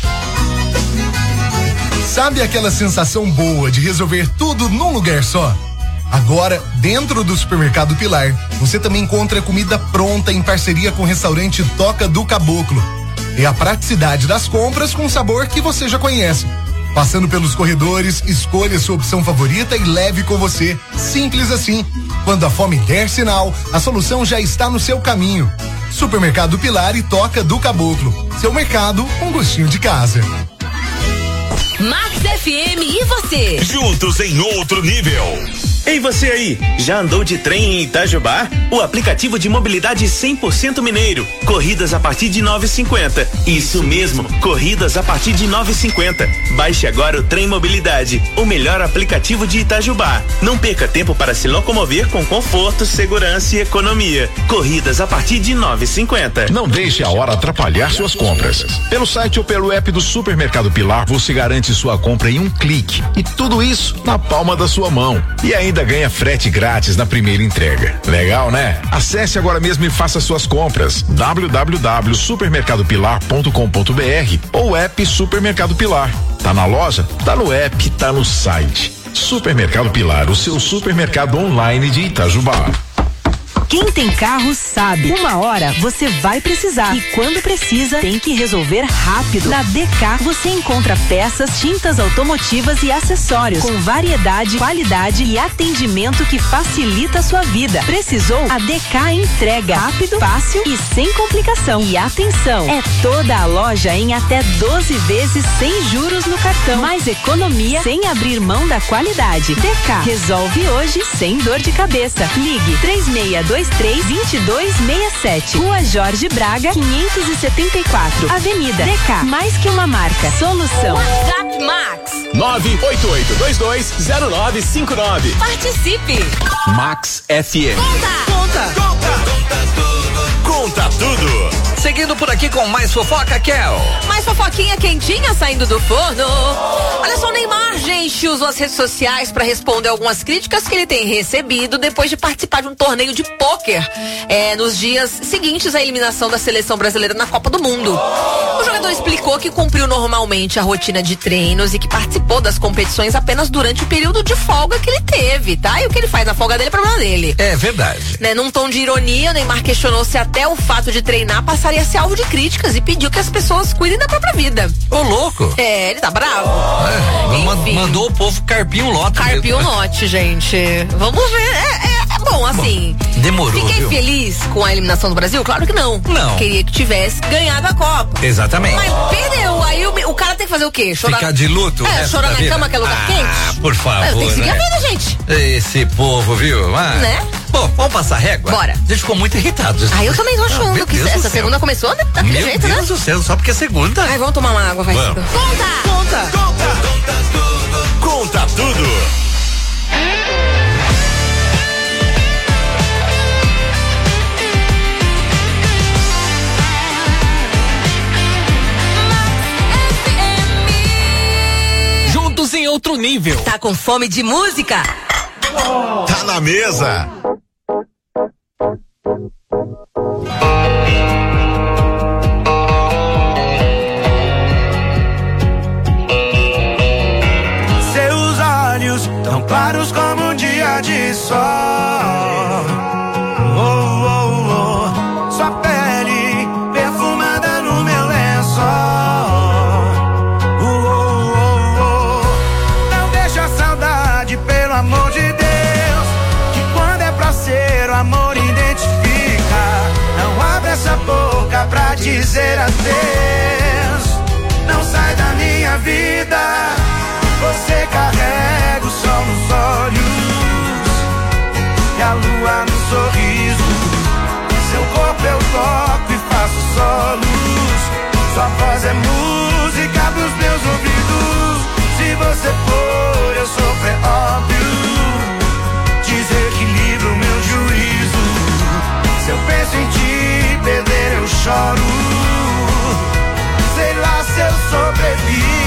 Sabe aquela sensação boa de resolver tudo num lugar só? Agora, dentro do Supermercado Pilar, você também encontra comida pronta em parceria com o restaurante Toca do Caboclo. É a praticidade das compras com sabor que você já conhece. Passando pelos corredores, escolha sua opção favorita e leve com você. Simples assim. Quando a fome der sinal, a solução já está no seu caminho. Supermercado Pilar e Toca do Caboclo. Seu mercado com gostinho de casa. Max F M e você. Juntos em outro nível. Ei, você aí, já andou de trem em Itajubá? O aplicativo de mobilidade cem por cento mineiro. Corridas a partir de nove e cinquenta. Isso mesmo, corridas a partir de nove e cinquenta. Baixe agora o Trem Mobilidade, o melhor aplicativo de Itajubá. Não perca tempo para se locomover com conforto, segurança e economia. Corridas a partir de nove e cinquenta. Não deixe a hora atrapalhar suas compras. Pelo site ou pelo app do Supermercado Pilar, você garante sua compra em um clique. E tudo isso na palma da sua mão. E ainda ainda ganha frete grátis na primeira entrega. Legal, né? Acesse agora mesmo e faça suas compras. w w w ponto supermercado pilar ponto com ponto b r ou app Supermercado Pilar. Tá na loja? Tá no app, tá no site. Supermercado Pilar, o seu supermercado online de Itajubá. Quem tem carro sabe, uma hora você vai precisar e quando precisa tem que resolver rápido. Na D K você encontra peças, tintas automotivas e acessórios com variedade, qualidade e atendimento que facilita a sua vida. Precisou? A D K entrega rápido, fácil e sem complicação. E atenção, é toda a loja em até doze vezes sem juros no cartão. Mais economia sem abrir mão da qualidade. D K resolve hoje sem dor de cabeça. Ligue três seis dois dois três, dois dois seis sete. Rua Jorge Braga, quinhentos e setenta e quatro. Avenida D K. Mais que uma marca. Solução. WhatsApp Max. nove oito oito dois dois zero nove cinco nove. Participe. Max F M. Conta. Conta. Conta tudo. Seguindo por aqui com mais fofoca, Kel. Mais fofoquinha quentinha saindo do forno. Olha só, o Neymar, gente, usou as redes sociais para responder algumas críticas que ele tem recebido depois de participar de um torneio de pôquer é, nos dias seguintes à eliminação da seleção brasileira na Copa do Mundo. O jogador explicou que cumpriu normalmente a rotina de treinos e que participou das competições apenas durante o período de folga que ele teve, tá? E o que ele faz na folga dele é problema dele. É verdade. Né? Num tom de ironia, o Neymar questionou se até o fato de treinar passaria a ser alvo de críticas e pediu que as pessoas cuidem da própria vida. Ô, louco. É, ele tá bravo. É, mandou o povo carpir um lote. Carpir um lote, gente. Vamos ver. É, é, é bom, assim. Bom, demorou, Fiquei viu? feliz com a eliminação do Brasil? Claro que não. Não. Queria que tivesse ganhado a Copa. Exatamente. Mas perdeu. Aí o, o cara tem que fazer o quê? Chorar, Ficar de luto? É, chorar na vida? cama que é lugar ah, quente? Por favor. Tem que seguir né? a vida, gente. Esse povo, viu? Ah. Né? Bom, vamos passar régua? Bora. A gente ficou muito irritado. Ah, eu também tô achando ah, que essa segunda começou daquele meu jeito, Deus né? Meu Deus do céu, só porque é segunda. Ai, vamos tomar uma água, vai. Vamos. Conta! Conta! Conta! Conta tudo! Conta tudo! Juntos em outro nível. Tá com fome de música? Tá na mesa. Seus olhos tão claros como um dia de sol. Oh, oh, oh. Sua pele perfumada no meu lençol. Oh, oh, oh, oh. Não deixa a saudade, pelo amor de Deus, que quando é pra ser o amor identifica. Não abre essa boca pra dizer adeus. Não sai da minha vida. Você carrega o sol nos olhos e a lua no sorriso. Seu corpo eu toco e faço solos. Sua voz é música pros meus ouvidos. Se você for, eu sofro, é óbvio. Desequilibro o meu juízo. Se eu penso em te perder, eu choro. Sei lá se eu sobrevivo.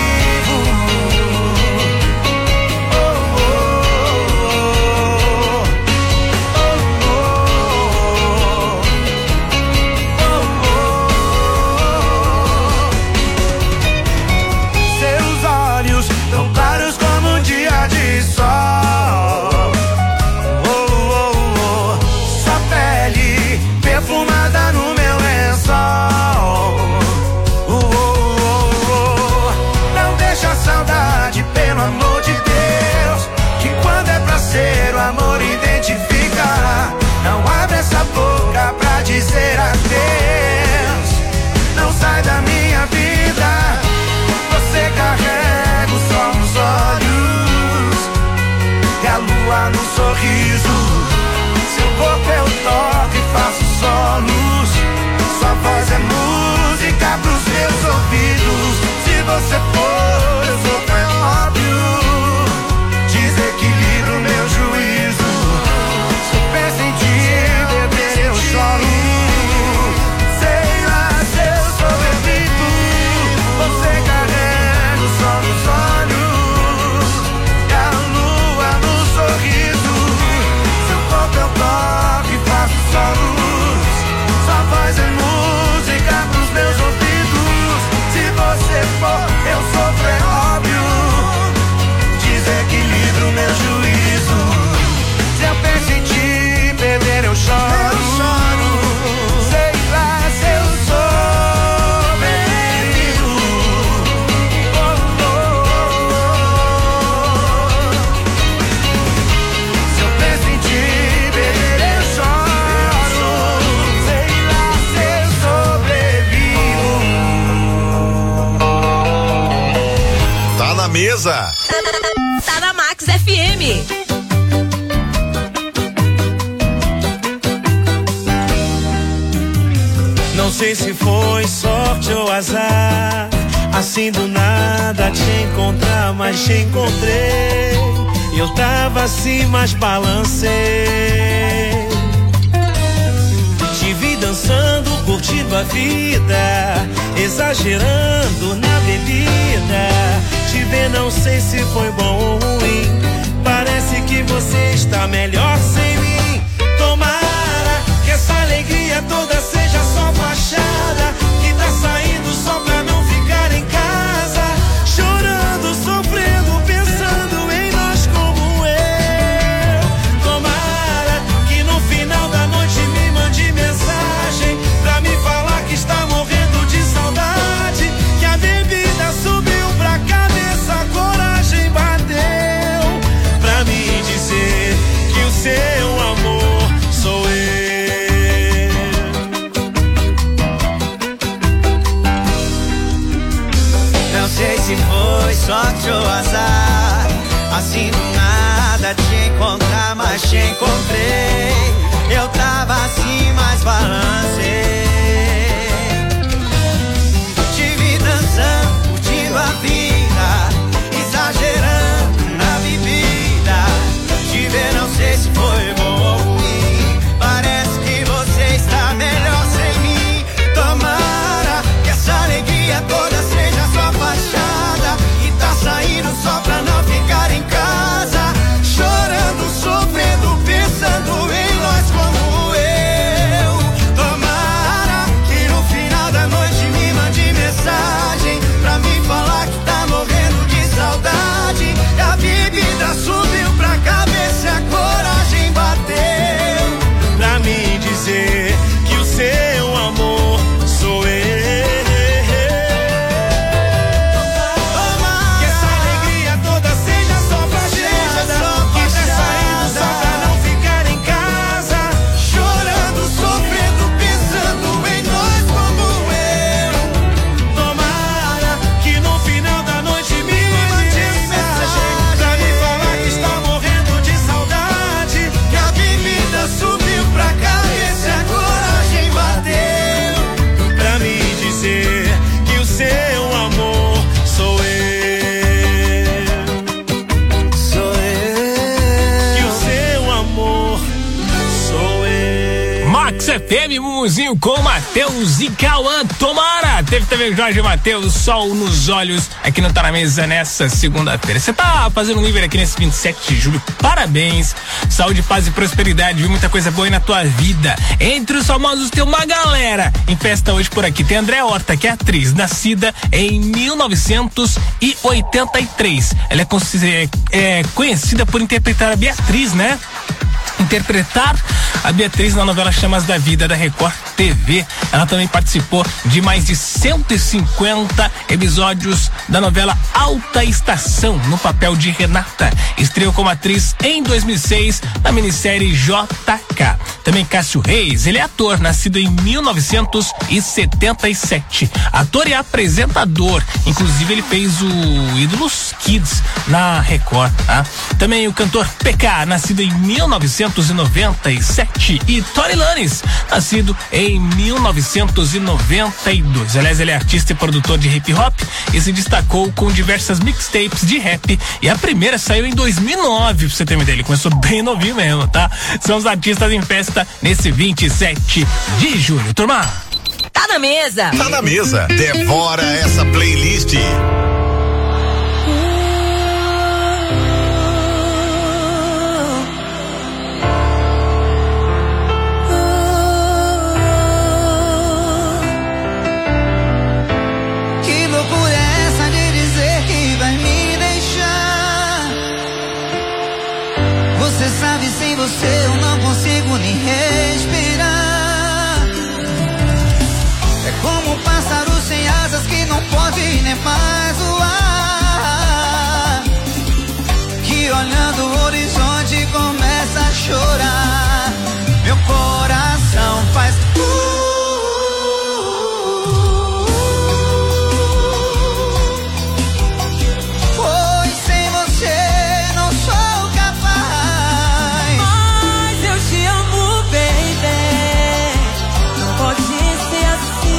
Dizer adeus, não sai da minha vida. Você carrega o sol nos olhos e a lua no sorriso. Seu corpo eu toco e faço solos. Sua voz é música pros meus ouvidos. Se você for, eu sou, é óbvio. Desequilibro meu juízo. Se eu penso em ti, beber eu choro. Eu sofro, é óbvio. Desequilibro meu juízo. Se eu penso em te perder, eu choro. Eu choro. Sei lá se eu sobrevivo. Oh, oh, oh. Se eu penso em te perder, eu choro. Sei lá se eu sobrevivo. Tá na mesa. Tá na Max F M. sei se foi sorte ou azar, assim do nada te encontrar, mas te encontrei. Eu tava assim, mas balancei. Te vi dançando, curtindo a vida, exagerando na bebida. Te ver não sei se foi bom ou ruim, parece que você está melhor sem mim. Tomara que essa alegria toda seja só fachada, que tá saindo só pra não ficar em casa, chorando, sofrendo, pensando em nós como eu. Tomara que no final da noite me mande mensagem pra me falar que está morrendo de saudade, que a bebida subiu pra cabeça, a coragem bateu pra me dizer que o seu amor sou eu. Não sei se foi sorte ou azar, assim do nada te encontrar, mas te encontrei. Eu tava assim, mas balancei. Te vi dançando, curtindo a vida, exagerando na bebida. Te ver não sei se foi bom ou ruim, parece que você está melhor sem mim. Tomara que essa alegria toda seja só fachada, e tá saindo só pra não ficar em casa, chorando, sofrendo, pensando em nós como eu. Tomara que no final da noite me mande mensagem pra me falar que tá morrendo de saudade, e a bebida subiu pra cabeça, a coragem bateu pra me dizer que o seu amor sou eu. Que essa alegria toda seja só fachada, que tá saindo só pra não ficar em casa, chorando, sofrendo, pensando em nós como eu. Tomara que no final da noite me mande mensagem pra me falar que está morrendo de saudade, que a bebida subiu pra cabeça, a coragem bateu pra me dizer que o seu amor sou eu. Sou eu. Que o seu amor sou eu. Max F M, Mumuzinho com Matheus e Cauã. Tomara! Teve também Jorge Matheus, Sol nos Olhos, aqui no Tá Na Mesa nessa segunda-feira. Você tá fazendo um nível aqui nesse vinte e sete de julho. Parabéns! Saúde, paz e prosperidade, viu? Muita coisa boa aí na tua vida. Entre os famosos tem uma galera em festa hoje por aqui. Tem André Horta, que é atriz, nascida em mil novecentos e oitenta e três. Ela é, consi- é conhecida por interpretar a Beatriz, né? Interpretar a Beatriz na novela Chamas da Vida da Record T V. Ela também participou de mais de cento e cinquenta episódios da novela Alta Estação, no papel de Renata. Estreou como atriz em dois mil e seis na minissérie J K. Também Cássio Reis, ele é ator, nascido em mil novecentos e setenta e sete. Ator e apresentador, inclusive ele fez o Ídolos Kids na Record, tá? Também o cantor P K, nascido em mil novecentos e noventa e sete, e Tony Lannis, nascido em mil novecentos e noventa e dois. Aliás, ele é artista e produtor de hip hop e se destacou com diversas mixtapes de rap, e a primeira saiu em dois mil e nove, pra você ter uma ideia. Ele começou bem novinho mesmo, tá? São os artistas em festa nesse vinte e sete de julho. Turma, tá na mesa. Tá na mesa. Devora essa playlist. Sem você eu não consigo nem respirar. É como um pássaro sem asas que não pode nem mais voar, que olhando o horizonte começa a chorar. Meu coração faz uh, Mas eu te amo, baby. Não pode ser assim.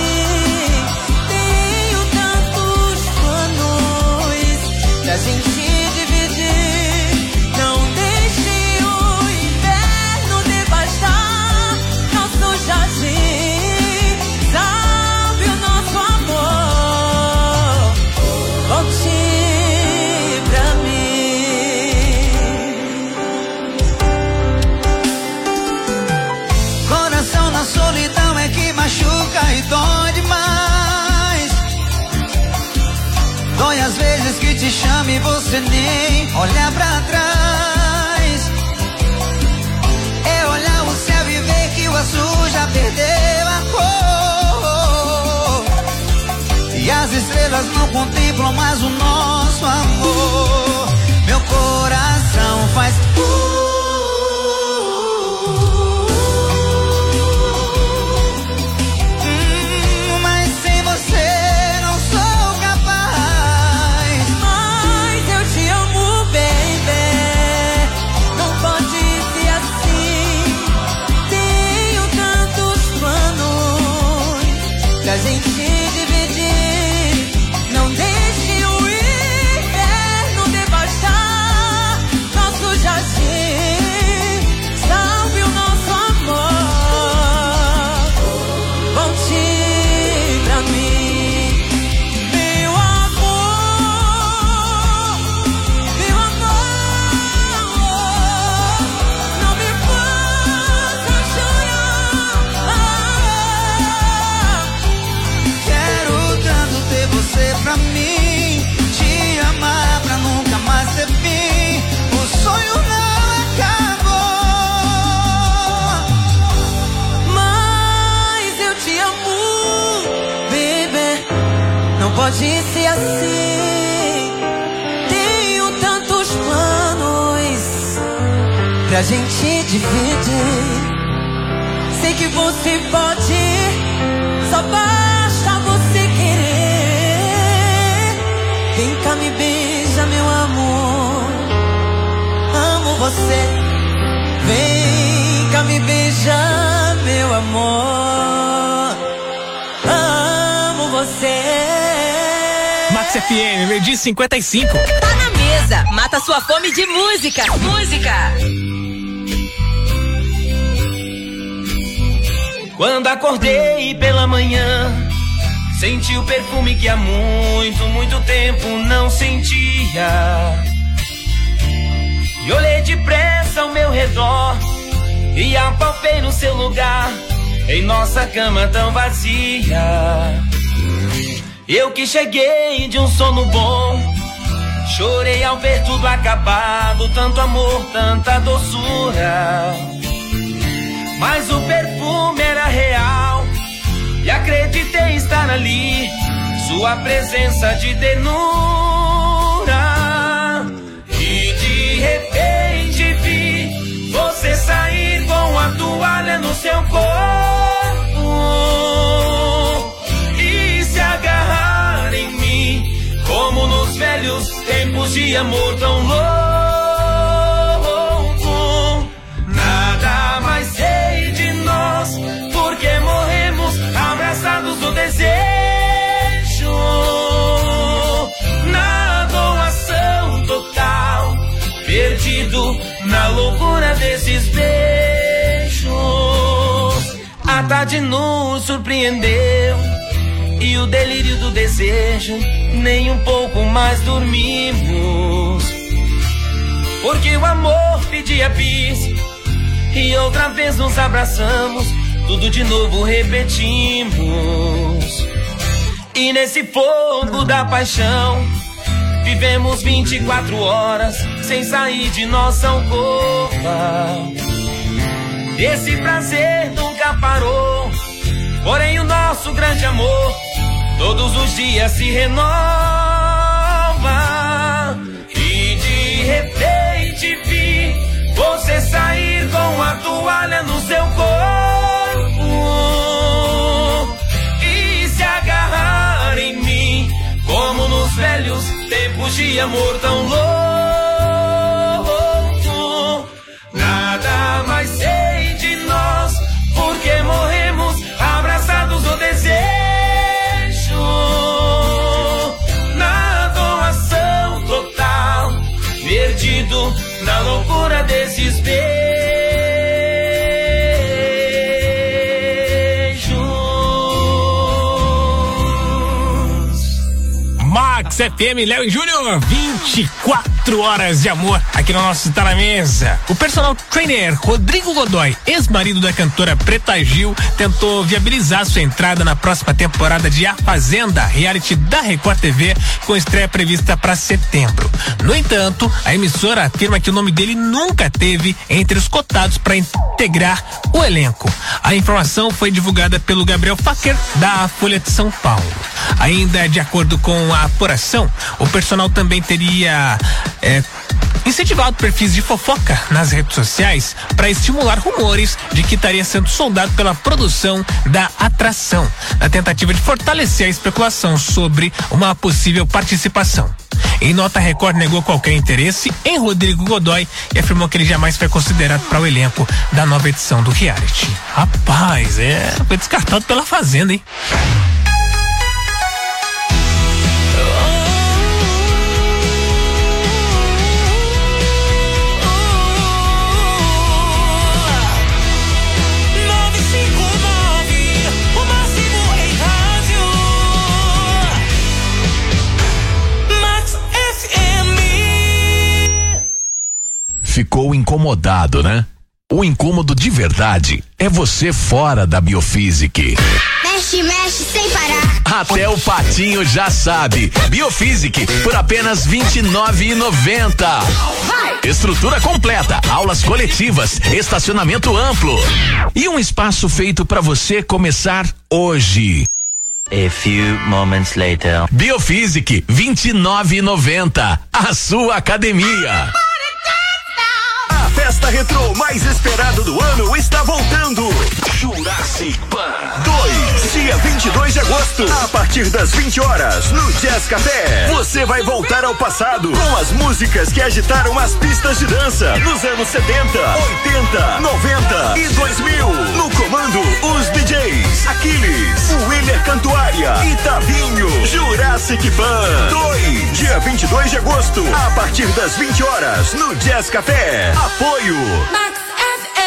você nem olhar pra trás. É olhar o céu e ver que o azul já perdeu a cor. E as estrelas não contemplam mais o nosso amor. Meu coração faz uh, a gente dividir, não deixe o inverno devastar nosso jardim, salve o nosso amor, volte pra mim, meu amor, meu amor, não me faça chorar. Você pra mim, te amar pra nunca mais ter fim. O sonho não acabou, mas eu te amo, baby. Não pode ser assim. Tenho tantos planos pra gente dividir. Sei que você pode, só basta você querer. Vem cá, me beija, meu amor. Amo você. Vem cá, me beija, meu amor. Amo você. Max F M, meio-dia e cinquenta e cinco. Tá na mesa, mata sua fome de música. Música. Quando acordei pela manhã, senti o perfume que há muito, muito tempo não sentia. E olhei depressa ao meu redor e apalpei no seu lugar, em nossa cama tão vazia. Eu que cheguei de um sono bom, chorei ao ver tudo acabado, tanto amor, tanta doçura. Mas o perfume era real e acreditei estar ali, sua presença de ternura. E de repente vi você sair com a toalha no seu corpo e se agarrar em mim, como nos velhos tempos de amor tão louco. Nada mais sei de nós, porque morremos abraçados no desejo, na doação total, perdido na loucura desses beijos. A tarde nos surpreendeu e o delírio do desejo, nem um pouco mais dormimos, porque o amor pedia bis e outra vez nos abraçamos, tudo de novo repetimos. E nesse fogo da paixão vivemos vinte e quatro horas sem sair de nossa alcova. Esse prazer nunca parou, porém o nosso grande amor todos os dias se renova. E de repente vi você sair com a toalha no seu corpo e se agarrar em mim, como nos velhos tempos de amor tão louco. Nada mais sei de nós, porque morremos abraçados no desejo, na doação total, perdido na loucura desses beijos. Max F M, Léo e Júnior, vinte e quatro horas de amor aqui aqui no nosso Tá na Mesa. O personal trainer Rodrigo Godoy, ex-marido da cantora Preta Gil, tentou viabilizar sua entrada na próxima temporada de A Fazenda, reality da Record T V, com estreia prevista para setembro. No entanto, a emissora afirma que o nome dele nunca teve entre os cotados para integrar o elenco. A informação foi divulgada pelo Gabriel Facker, da Folha de São Paulo. Ainda de acordo com a apuração, o personal também teria é, incentivado perfis de fofoca nas redes sociais para estimular rumores de que estaria sendo soldado pela produção da atração, na tentativa de fortalecer a especulação sobre uma possível participação. Em nota, a Record negou qualquer interesse em Rodrigo Godoy e afirmou que ele jamais foi considerado para o elenco da nova edição do reality. Rapaz, é, foi descartado pela Fazenda, hein? Ficou incomodado, né? O incômodo de verdade é você fora da Biofísic. Mexe, mexe sem parar. Até o patinho já sabe. Biofísic por apenas vinte e nove reais e noventa centavos. Estrutura completa, aulas coletivas, estacionamento amplo e um espaço feito para você começar hoje. A few moments later. Biofísic vinte e nove reais e noventa centavos. A sua academia. A festa retrô mais esperada do ano está voltando. Jurassic Pan dois, dia vinte e dois de agosto, a partir das vinte horas, no Jazz Café. Você vai voltar ao passado com as músicas que agitaram as pistas de dança nos anos setenta, oitenta, noventa e dois mil. No comando, os D Js Aquiles, William Cantuária e Tavinho. Jurassic Pan dois, dia vinte e dois de agosto, a partir das vinte horas, no Jazz Café. Apoio Max F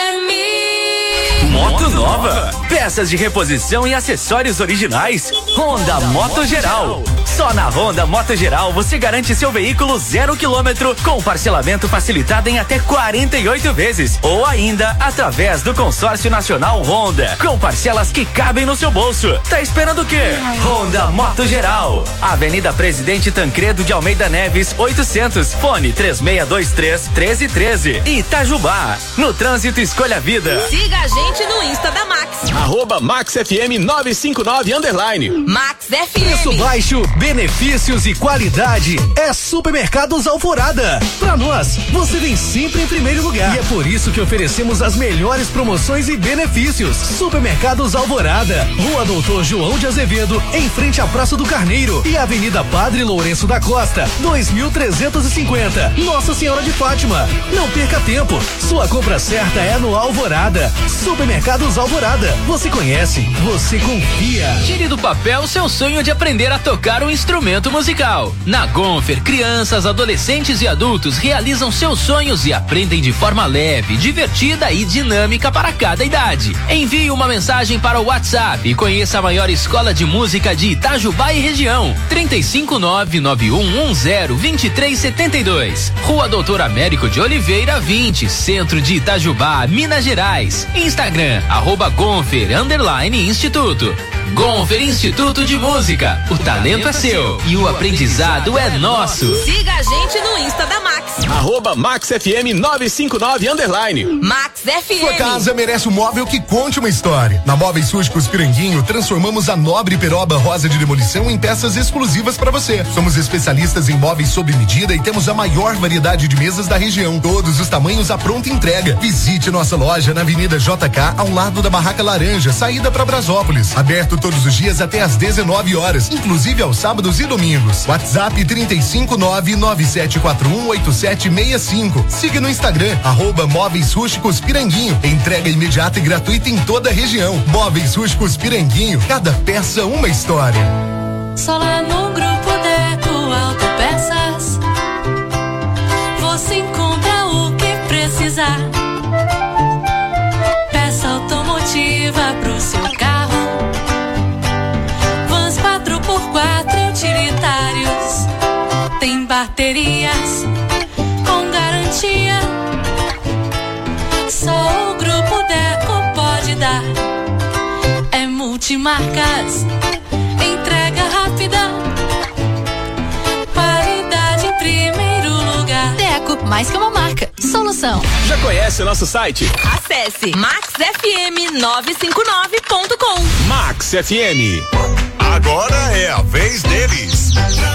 M. Moto nova, peças de reposição e acessórios originais. Honda Moto Geral. Só na Honda Moto Geral você garante seu veículo zero quilômetro com parcelamento facilitado em até quarenta e oito vezes ou ainda através do Consórcio Nacional Honda com parcelas que cabem no seu bolso. Tá esperando o quê? Honda Moto Geral. Avenida Presidente Tancredo de Almeida Neves oitocentos. Fone três seis dois três, um três um três. Itajubá. No trânsito escolha a vida. Siga a gente no Insta da Max. Arroba Max F M nove cinco nove underline. Max F M. Preço baixo, benefícios e qualidade é Supermercados Alvorada. Pra nós, você vem sempre em primeiro lugar. E é por isso que oferecemos as melhores promoções e benefícios. Supermercados Alvorada, Rua Doutor João de Azevedo, em frente à Praça do Carneiro e Avenida Padre Lourenço da Costa, dois mil trezentos e cinquenta. Nossa Senhora de Fátima. Não perca tempo. Sua compra certa é no Alvorada. Supermercados Alvorada. Você conhece, você confia. Tire do papel seu sonho de aprender a tocar um instrumento musical. Na Gonfer, crianças, adolescentes e adultos realizam seus sonhos e aprendem de forma leve, divertida e dinâmica para cada idade. Envie uma mensagem para o WhatsApp e conheça a maior escola de música de Itajubá e região. trinta e cinco nove nove um um zero vinte e três setenta e dois. Rua Doutor Américo de Oliveira vinte, Centro de Itajubá, Minas Gerais. Instagram, arroba Gonfer, underline Instituto. Gonfer Instituto de Música. O talento é seu e o aprendizado é nosso. Siga a gente no Insta da Max. Arroba Max F M nove cinco nove underline. Max F M. Sua casa merece um móvel que conte uma história. Na Móveis Rústicos Piranguinho, transformamos a nobre peroba rosa de demolição em peças exclusivas para você. Somos especialistas em móveis sob medida e temos a maior variedade de mesas da região. Todos os tamanhos à pronta entrega. Visite nossa loja na Avenida J K, ao lado da Barraca Laranja, saída para Brasópolis. Aberto todos os dias até às dezenove horas, inclusive aos sábados e domingos. WhatsApp trinta e cinco nove nove sete quatro um oito sete seis cinco. Siga no Instagram, arroba Móveis Rústicos Piranguinho. Entrega imediata e gratuita em toda a região. Móveis Rústicos Piranguinho, cada peça uma história. Só lá no Grupo Deco Autopeças você encontra o que precisar. Peça automotiva pro seu carro, vans quatro por quatro utilitários, tem baterias com garantia Multimarcas, entrega rápida, qualidade em primeiro lugar. Deco, mais que uma marca, solução. Já conhece o nosso site? Acesse max f m nove cinco nove ponto com. Max F M. Agora é a vez deles.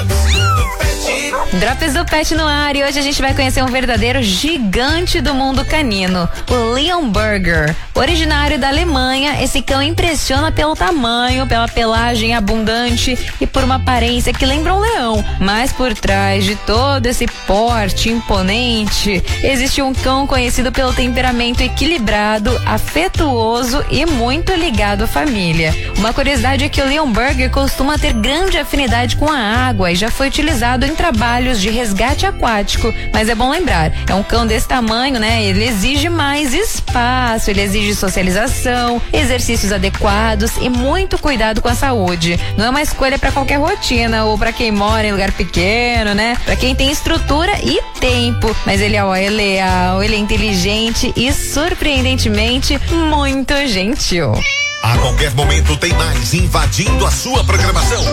Drops do Pet no ar, e hoje a gente vai conhecer um verdadeiro gigante do mundo canino, o Leon Burger. Originário da Alemanha, esse cão impressiona pelo tamanho, pela pelagem abundante e por uma aparência que lembra um leão. Mas por trás de todo esse porte imponente, existe um cão conhecido pelo temperamento equilibrado, afetuoso e muito ligado à família. Uma curiosidade é que o Leon Burger costuma ter grande afinidade com a água e já foi utilizado em trabalhos de resgate aquático. Mas é bom lembrar, é um cão desse tamanho, né? Ele exige mais espaço, ele exige socialização, exercícios adequados e muito cuidado com a saúde. Não é uma escolha para qualquer rotina ou para quem mora em lugar pequeno, né? Para quem tem estrutura e tempo. Mas ele, ó, é leal, ele é inteligente e surpreendentemente muito gentil. A qualquer momento tem mais invadindo a sua programação.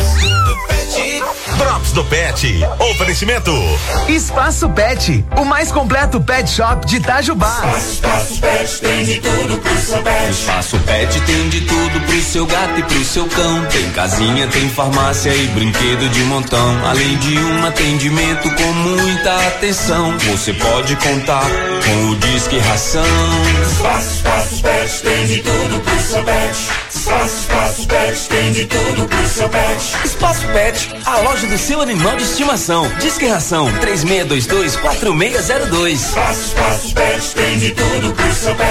Drops do Pet. Oferecimento. Espaço Pet, o mais completo pet shop de Itajubá. Espaço Pet tem de tudo pro seu pet. Espaço Pet tem de tudo pro seu gato e pro seu cão. Tem casinha, tem farmácia e brinquedo de montão. Além de um atendimento com muita atenção. Você pode contar com o Disque Ração. Espaço, Espaço Pet tem de tudo pro seu pet. Espaço, Espaço Pet tem de tudo pro seu pet. Espaço Pet, a loja do seu animal de estimação. Disque Ração três seis dois dois quatro seis zero dois. Espaço, Espaço Pet tem de tudo pro seu pet.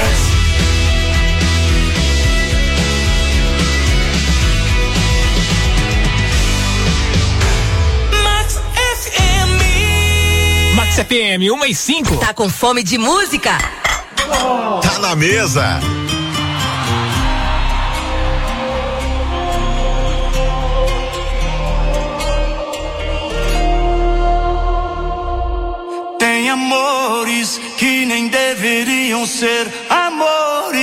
Max F M. Max F M, uma e cinco. Tá com fome de música? Tá na mesa. Tem amores que nem deveriam ser amores.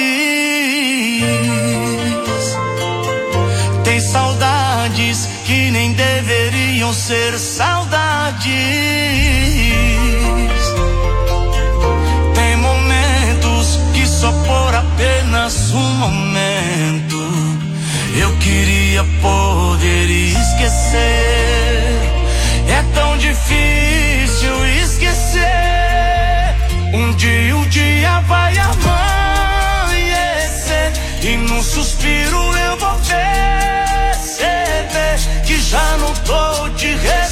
Tem saudades que nem deveriam ser saudades. Tem momentos que só por apenas um momento eu queria poder esquecer. É tão difícil esquecer. Um dia, um dia vai amanhecer e num suspiro eu vou perceber que já não tô de ré.